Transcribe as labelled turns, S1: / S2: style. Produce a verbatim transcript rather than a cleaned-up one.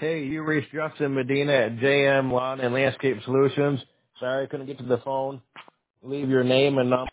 S1: Hey, you reached Justin Medina at J M Lawn and Landscape Solutions. Sorry I couldn't get to the phone. Leave your name and number.